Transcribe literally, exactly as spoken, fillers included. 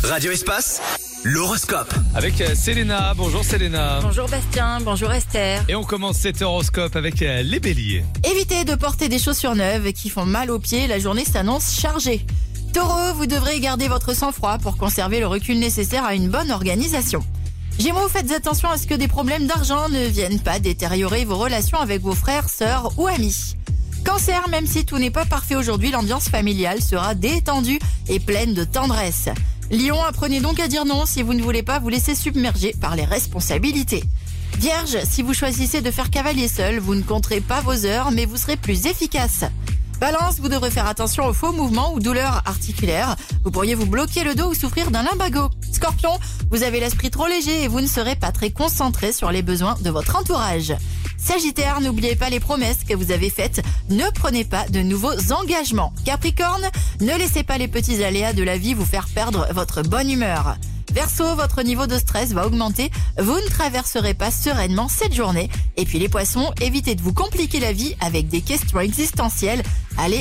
Radio Espace, l'horoscope. Avec euh, Selena. Bonjour Selena. Bonjour Bastien, bonjour Esther. Et on commence cet horoscope avec euh, les béliers. Évitez de porter des chaussures neuves qui font mal aux pieds, la journée s'annonce chargée. Taureau, vous devrez garder votre sang-froid pour conserver le recul nécessaire à une bonne organisation. Gémeaux, faites attention à ce que des problèmes d'argent ne viennent pas détériorer vos relations avec vos frères, sœurs ou amis. Cancer, même si tout n'est pas parfait aujourd'hui, l'ambiance familiale sera détendue et pleine de tendresse. Lion, apprenez donc à dire non si vous ne voulez pas vous laisser submerger par les responsabilités. Vierge, si vous choisissez de faire cavalier seul, vous ne compterez pas vos heures, mais vous serez plus efficace. Balance, vous devrez faire attention aux faux mouvements ou douleurs articulaires. Vous pourriez vous bloquer le dos ou souffrir d'un lumbago. Scorpion, vous avez l'esprit trop léger et vous ne serez pas très concentré sur les besoins de votre entourage. Sagittaire, n'oubliez pas les promesses que vous avez faites. Ne prenez pas de nouveaux engagements. Capricorne, ne laissez pas les petits aléas de la vie vous faire perdre votre bonne humeur. Verseau, votre niveau de stress va augmenter. Vous ne traverserez pas sereinement cette journée. Et puis les poissons, évitez de vous compliquer la vie avec des questions existentielles. Allez